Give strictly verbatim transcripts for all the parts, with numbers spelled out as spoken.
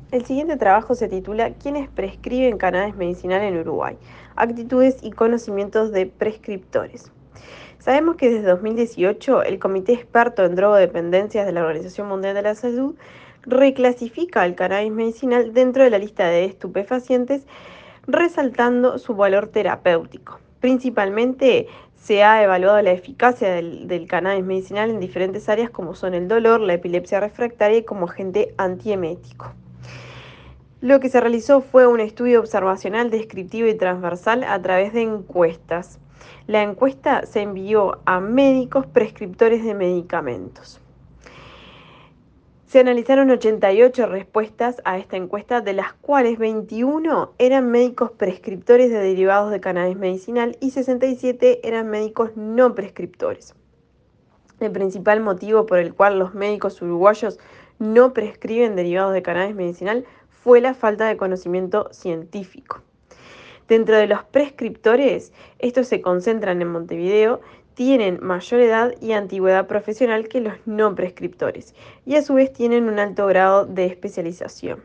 El siguiente trabajo se titula ¿Quiénes prescriben cannabis medicinal en Uruguay? Actitudes y conocimientos de prescriptores. Sabemos que desde dos mil dieciocho el Comité Experto en Drogodependencias de la Organización Mundial de la Salud reclasifica el cannabis medicinal dentro de la lista de estupefacientes, resaltando su valor terapéutico. Principalmente se ha evaluado la eficacia del, del cannabis medicinal en diferentes áreas como son el dolor, la epilepsia refractaria y como agente antiemético. Lo que se realizó fue un estudio observacional, descriptivo y transversal a través de encuestas. La encuesta se envió a médicos prescriptores de medicamentos. Se analizaron ochenta y ocho respuestas a esta encuesta, de las cuales veintiuno eran médicos prescriptores de derivados de cannabis medicinal y sesenta y siete eran médicos no prescriptores. El principal motivo por el cual los médicos uruguayos no prescriben derivados de cannabis medicinal fue la falta de conocimiento científico. Dentro de los prescriptores, estos se concentran en Montevideo, tienen mayor edad y antigüedad profesional que los no prescriptores, y a su vez tienen un alto grado de especialización.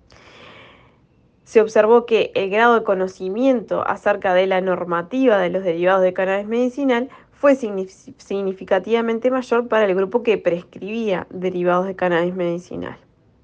Se observó que el grado de conocimiento acerca de la normativa de los derivados de cannabis medicinal fue significativamente mayor para el grupo que prescribía derivados de cannabis medicinal.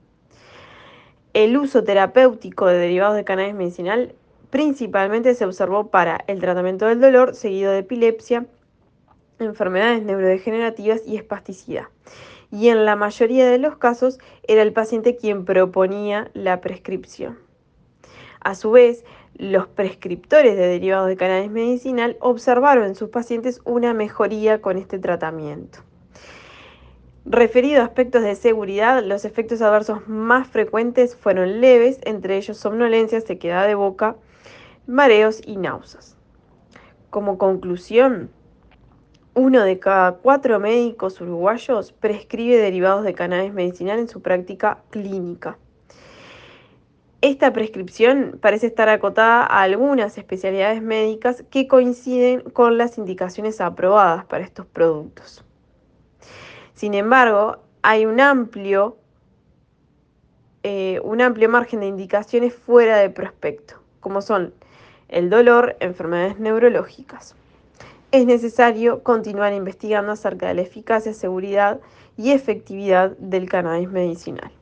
El uso terapéutico de derivados de cannabis medicinal principalmente se observó para el tratamiento del dolor, seguido de epilepsia, enfermedades neurodegenerativas y espasticidad. Y en la mayoría de los casos era el paciente quien proponía la prescripción. A su vez, los prescriptores de derivados de cannabis medicinal observaron en sus pacientes una mejoría con este tratamiento. Referido a aspectos de seguridad, los efectos adversos más frecuentes fueron leves, entre ellos somnolencia, sequedad de boca, mareos y náuseas. Como conclusión, uno de cada cuatro médicos uruguayos prescribe derivados de cannabis medicinal en su práctica clínica. Esta prescripción parece estar acotada a algunas especialidades médicas que coinciden con las indicaciones aprobadas para estos productos. Sin embargo, hay un amplio, eh, un amplio margen de indicaciones fuera de prospecto, como son el dolor, enfermedades neurológicas. Es necesario continuar investigando acerca de la eficacia, seguridad y efectividad del cannabis medicinal.